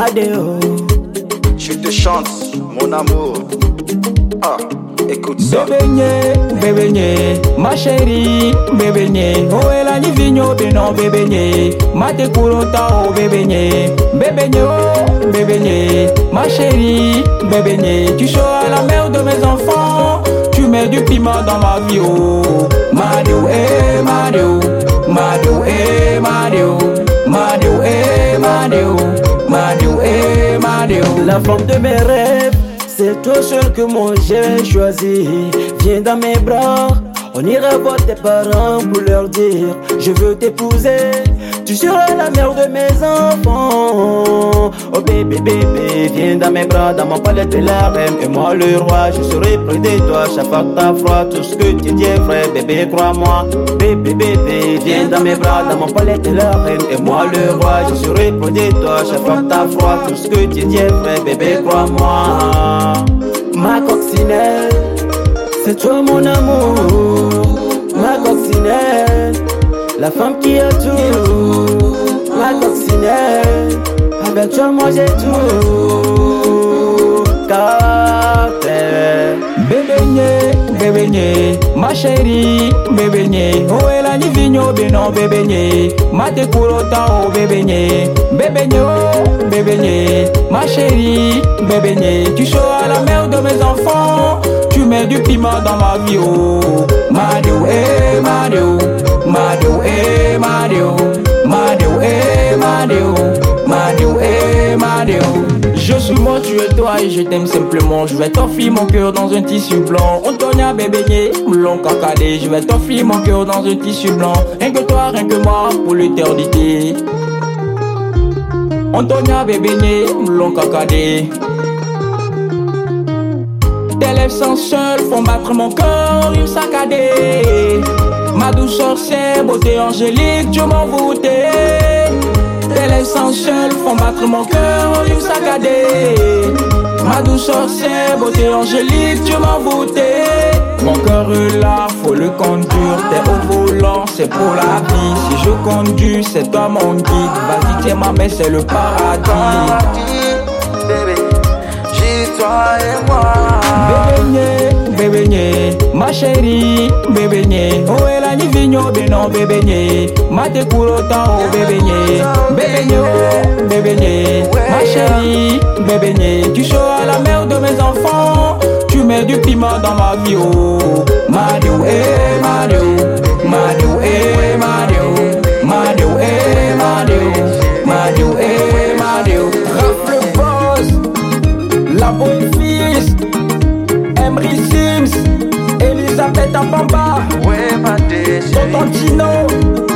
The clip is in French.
Madeo. Je te chante, mon amour. Ah, écoute ça. Bébé nye, ma chérie, bébé nye. Oh ela ni vigno beno bébé nye. Mate kurota oh bébé nye. Oh bébé nye, ma chérie, bébé nye. Tu seras la mère de mes enfants. Tu mets du piment dans ma vie oh. Madeo Madeo, Madeo Madeo, Madeo Madeo, Madeo Madeo. La femme de mes rêves, c'est toi seul que moi j'ai choisi. Viens dans mes bras, on ira voir tes parents pour leur dire je veux t'épouser. Tu seras la mère de mes enfants. Oh bébé, bébé, viens dans mes bras, dans mon palais de la reine. Et moi le roi, je serai près de toi. Chaque fois que t'as froid, tout ce que tu dis est vrai. Bébé, crois-moi. Bébé, bébé, viens dans mes bras, dans mon palais de la reine. Et moi le roi, je serai près de toi. Chaque fois que t'as froid, tout ce que tu dis est vrai. Bébé, crois-moi. Ma coccinelle, c'est toi mon amour. Ma coccinelle, la femme qui a tout. Ma coccinelle, avec toi moi j'ai tout. Carter. Bébé nye, ma chérie, bébé nye. Oh ela ni vigno beno bébé nye. Mate kurota oh bébé nye. Oh bébé nye, ma chérie, bébé nye. Tu seras la mère de mes enfants. Tu mets du piment dans ma vie oh. Madeo Madeo, Madeo Madeo, Madeo Madeo, Madeo Madeo. Je suis moi, tu es toi et je t'aime simplement. Je vais t'offrir mon cœur dans un tissu blanc. Antonia bébé nye, long cacadé. Je vais t'offrir mon cœur dans un tissu blanc. Rien que toi, rien que moi, pour l'éternité. Antonia bébé nye, long cacadé. Tes lèvres sans seul font battre mon cœur, une saccadée. Ma douce sorcière, beauté angélique, tu m'envoûtais. Tes lèvres sans seul font battre mon cœur, une saccadée. Ma douce sorcière, beauté angélique, tu m'envoûtais. Mon cœur est là, faut le conduire. T'es au volant, c'est pour la vie. Si je conduis, c'est toi mon guide. Vas-y, tiens ma main, c'est le paradis. Bébé, j'ai toi et moi. Bébé nye, ma chérie, bébé nye. Oh ela ni vigno beno bébé nye. Mate kurota oh bébé nye. Oh bébé nye, ma chérie, bébé nye. Tu seras la mère de mes enfants. Tu mets du piment dans ma vie oh. Madeo Madeo, Madeo Madeo, Madeo Madeo, Madeo Madeo. Rap le boss, la bonne fils. Emery Sims, Elisabeth Apamba, Ouais, ma déchérie. Tonton Tino.